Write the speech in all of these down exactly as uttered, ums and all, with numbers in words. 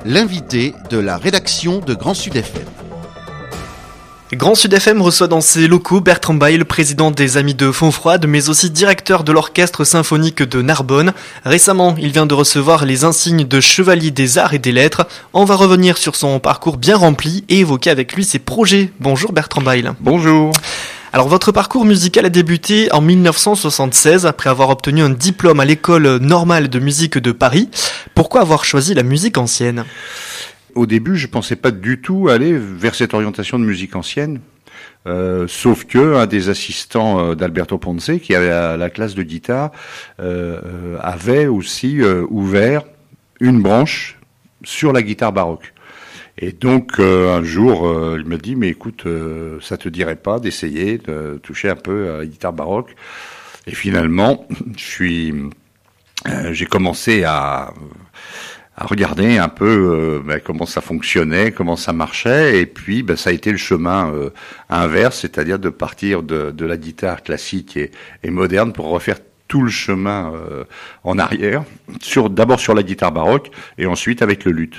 l'invité de la rédaction de Grand Sud F M. Grand Sud F M reçoit dans ses locaux Bertrand Baille, le président des Amis de Fontfroide, mais aussi directeur de l'Orchestre Symphonique de Narbonne. Récemment, il vient de recevoir les insignes de Chevalier des Arts et des Lettres. On va revenir sur son parcours bien rempli et évoquer avec lui ses projets. Bonjour Bertrand Baille. Bonjour. Alors votre parcours musical a débuté en dix-neuf cent soixante-seize après avoir obtenu un diplôme à l'École normale de musique de Paris. Pourquoi avoir choisi la musique ancienne ? Au début, je pensais pas du tout aller vers cette orientation de musique ancienne, euh, sauf que un des assistants d'Alberto Ponce, qui avait la, la classe de guitare, euh, avait aussi euh, ouvert une branche sur la guitare baroque. Et donc euh, un jour, euh, il m'a dit mais écoute, euh, ça te dirait pas d'essayer de toucher un peu à la guitare baroque ? Et finalement, je suis, euh, j'ai commencé à à regarder un peu euh, ben, comment ça fonctionnait, comment ça marchait, et puis ben, ça a été le chemin euh, inverse, c'est-à-dire de partir de, de la guitare classique et, et moderne pour refaire tout le chemin euh, en arrière, sur, d'abord sur la guitare baroque, et ensuite avec le luth.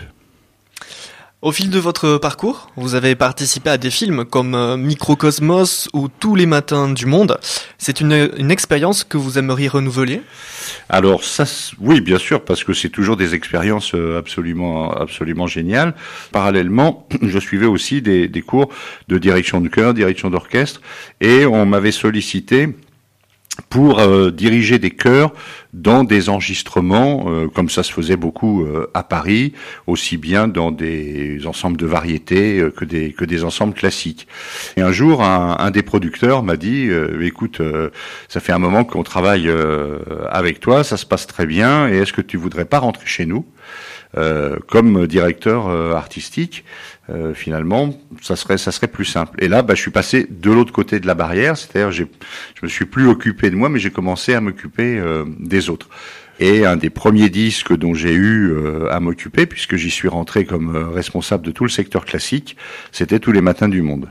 Au fil de votre parcours, vous avez participé à des films comme euh, Microcosmos ou Tous les matins du monde. C'est une, une expérience que vous aimeriez renouveler ? Alors ça, oui, bien sûr, parce que c'est toujours des expériences absolument, absolument géniales. Parallèlement, je suivais aussi des, des cours de direction de chœur, direction d'orchestre, et on m'avait sollicité pour euh, diriger des chœurs dans des enregistrements, euh, comme ça se faisait beaucoup euh, à Paris, aussi bien dans des ensembles de variétés euh, que des que des ensembles classiques. Et un jour, un, un des producteurs m'a dit euh, « Écoute, euh, ça fait un moment qu'on travaille euh, avec toi, ça se passe très bien, et est-ce que tu voudrais pas rentrer chez nous euh, comme directeur euh, artistique ?» Euh, finalement, ça serait ça serait plus simple. Et là, bah, je suis passé de l'autre côté de la barrière, c'est-à-dire j'ai, je me suis plus occupé de moi, mais j'ai commencé à m'occuper euh, des autres. Et un des premiers disques dont j'ai eu euh, à m'occuper, puisque j'y suis rentré comme euh, responsable de tout le secteur classique, c'était Tous les matins du monde.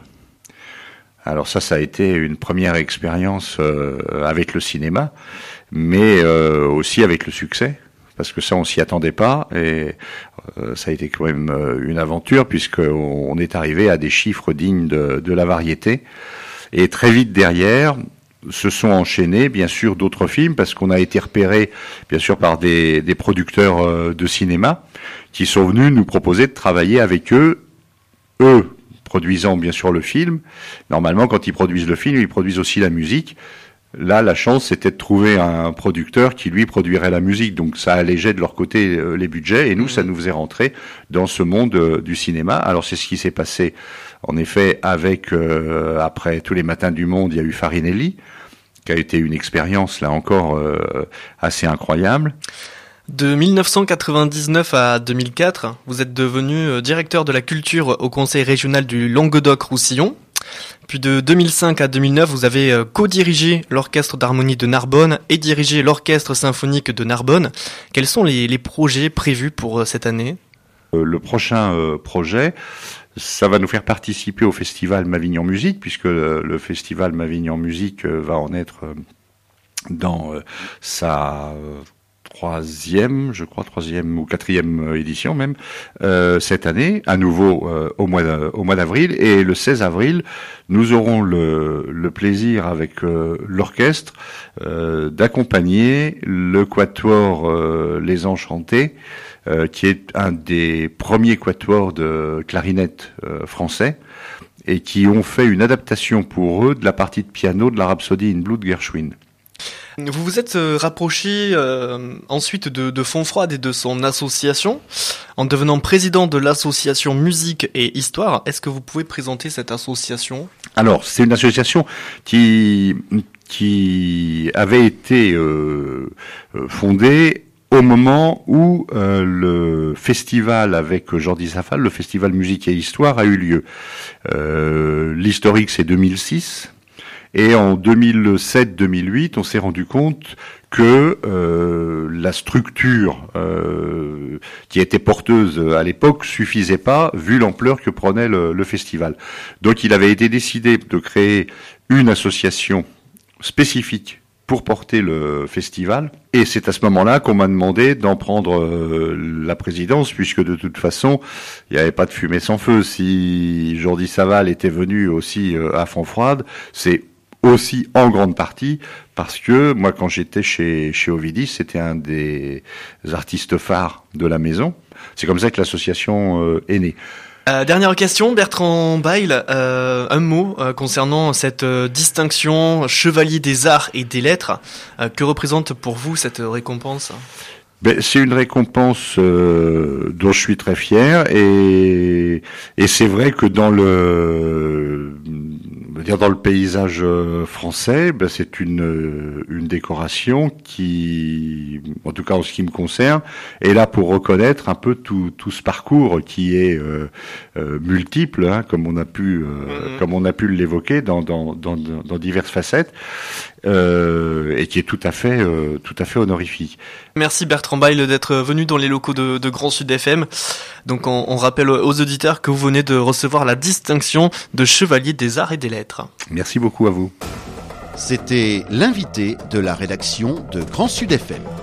Alors ça, ça a été une première expérience euh, avec le cinéma, mais euh, aussi avec le succès. Parce que ça, on s'y attendait pas, et euh, ça a été quand même euh, une aventure, puisqu'on on est arrivé à des chiffres dignes de, de la variété. Et très vite derrière, se sont enchaînés, bien sûr, d'autres films, parce qu'on a été repéré, bien sûr, par des, des producteurs euh, de cinéma, qui sont venus nous proposer de travailler avec eux, eux produisant bien sûr le film. Normalement, quand ils produisent le film, ils produisent aussi la musique. Là, la chance, c'était de trouver un producteur qui, lui, produirait la musique. Donc, ça allégeait de leur côté euh, les budgets. Et nous, ça nous faisait rentrer dans ce monde euh, du cinéma. Alors, c'est ce qui s'est passé, en effet, avec, euh, après Tous les matins du monde, il y a eu Farinelli, qui a été une expérience, là encore, euh, assez incroyable. De dix-neuf cent quatre-vingt-dix-neuf à deux mille quatre, vous êtes devenu directeur de la culture au Conseil régional du Languedoc-Roussillon. Puis de deux mille cinq à deux mille neuf, vous avez co-dirigé l'Orchestre d'harmonie de Narbonne et dirigé l'Orchestre symphonique de Narbonne. Quels sont les, les projets prévus pour cette année ? Le prochain euh, projet, ça va nous faire participer au festival Mavignon Musique, puisque le, le festival Mavignon Musique va en être euh, dans euh, sa... Euh, troisième, je crois, troisième ou quatrième édition même, euh, cette année, à nouveau euh, au mois au mois d'avril. Et le seize avril, nous aurons le, le plaisir avec euh, l'orchestre euh, d'accompagner le quatuor euh, Les Enchantés, euh, qui est un des premiers quatuors de clarinette euh, français, et qui ont fait une adaptation pour eux de la partie de piano de la Rhapsodie in Blue de Gershwin. Vous vous êtes rapproché euh, ensuite de, de Fontfroide et de son association, en devenant président de l'association Musique et Histoire. Est-ce que vous pouvez présenter cette association ? Alors, c'est une association qui qui avait été euh, fondée au moment où euh, le festival avec Jordi Safal, le festival Musique et Histoire, a eu lieu. Euh, l'historique, c'est deux mille six. Et en deux mille sept deux mille huit, on s'est rendu compte que euh, la structure euh, qui était porteuse à l'époque suffisait pas, vu l'ampleur que prenait le, le festival. Donc il avait été décidé de créer une association spécifique pour porter le festival. Et c'est à ce moment-là qu'on m'a demandé d'en prendre euh, la présidence, puisque de toute façon, il n'y avait pas de fumée sans feu. Si Jordi Savall était venu aussi euh, à Fontfroide, c'est aussi en grande partie parce que moi, quand j'étais chez chez Ovidis, c'était un des artistes phares de la maison. C'est comme ça que l'association euh, est née. Euh, dernière question, Bertrand Bail, euh, un mot euh, concernant cette euh, distinction chevalier des arts et des lettres. Euh, que représente pour vous cette récompense ? Ben, c'est une récompense euh, dont je suis très fier et et c'est vrai que dans le on va dire dans le paysage français, ben c'est une une décoration qui, en tout cas en ce qui me concerne, est là pour reconnaître un peu tout tout ce parcours qui est euh, euh, multiple, hein, comme on a pu euh, mmh. comme on a pu l'évoquer dans dans dans, dans diverses facettes. Euh, et qui est tout à fait, euh, tout à fait honorifique. Merci Bertrand Bail d'être venu dans les locaux de, de Grand Sud F M. Donc on, on rappelle aux auditeurs que vous venez de recevoir la distinction de chevalier des arts et des lettres. Merci beaucoup à vous. C'était l'invité de la rédaction de Grand Sud F M.